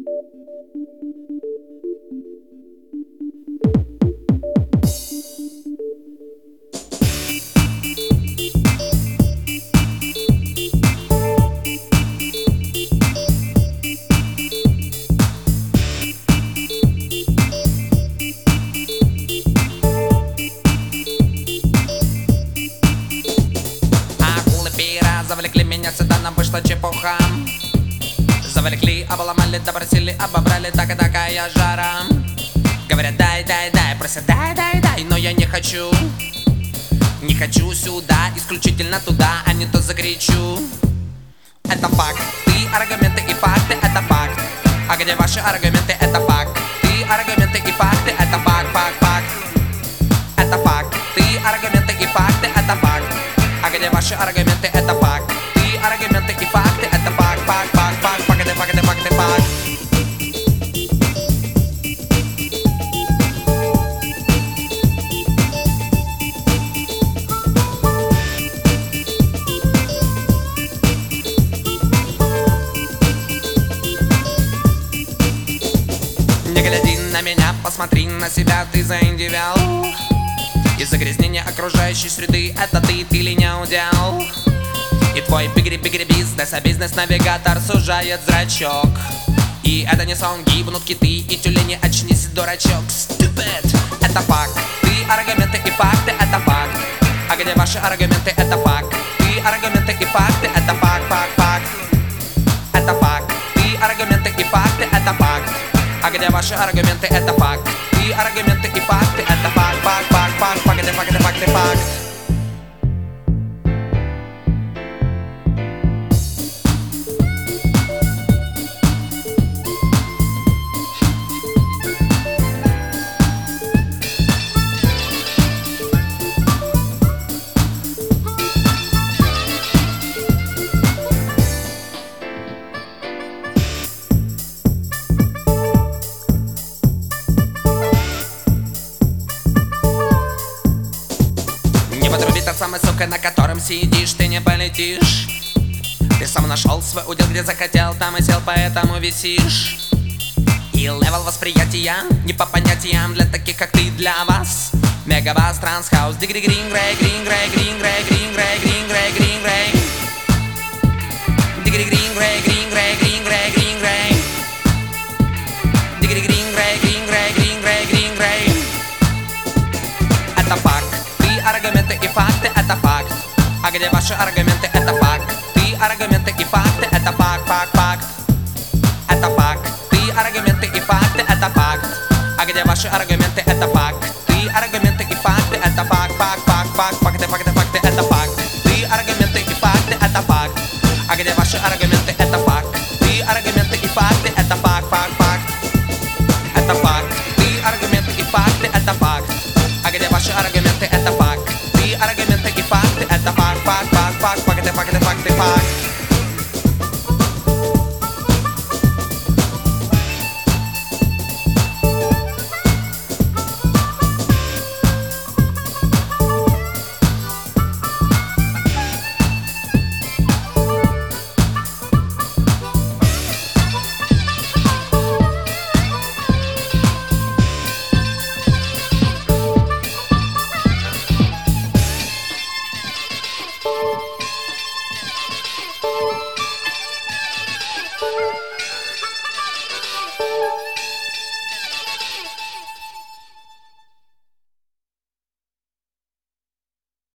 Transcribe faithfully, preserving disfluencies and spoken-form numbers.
Завлекли меня сюда, нам вышла чепуха. Завлекли, обломали, допросили, обобрали, так и такая жара. Говорят, дай, дай, дай, просят, дай, дай, дай, но я не хочу. Не хочу сюда, исключительно туда, а не то закричу. Это факт, ты аргументы и факты, это факт. А где ваши аргументы, это факт. Ты аргументы и факты, это факт, факт, факт. Это факт, ты аргументы и факты, это факт. А где ваши аргументы, это факт. Ты аргументы и факты, это факт, факт, факт, факт, факты, факты, факты, факт. Не гляди на меня, посмотри на себя, ты заиндивиал. И загрязнение окружающей среды — это ты, ты ли не удел. И твой бигри-бигри бизнес, а бизнес-навигатор сужает зрачок. И это не сон, гибнут киты и тюлени, очнись, дурачок. Stupid. Это факт, ты аргументы и факты, это факт. А где ваши аргументы, это факт. Ты аргументы и факты, это факт, факт, факт. Это факт, ты аргументы и факты, это факт. А где ваши аргументы, это факт. Ты аргументы и факты, это факт, факт, факт, факт, факты, факты, факты, факт. Тот самый, сука, на котором сидишь, ты не полетишь. Ты сам нашел свой удел, где захотел, там и сел, поэтому висишь. И левел восприятия не по понятиям для таких, как ты, для вас. Мегабас, трансхаус, дигри грин грей, грин грей, грин грей, грин грей, грин грей, грин грей. Дигри грин грей, грин грей, грин грей, грин грей. Дигри грин грей, грин грей, грин грей, грин грей. Это факт. Аргументы и факты, это факт. А где ваши аргументы, это факт. Ты аргументы и факты, это факт, факт, факт. Это факт. Ты аргументы и факты, это факт. А где ваши аргументы, это факт. Ты аргументы и факты, это факт, факт, факт, факт, факты, факты, факты, это факт. Ты аргументы и факты, это факт. А где ваши аргументы, это факт. Ты аргументы и факты, это факт, факт, факт. Это факт. Ты аргументы и факты, это факт. А где ваши аргументы, это факт. Аргументы и факты, это факт, факт, факт, факт, факты, факты, факты, факт.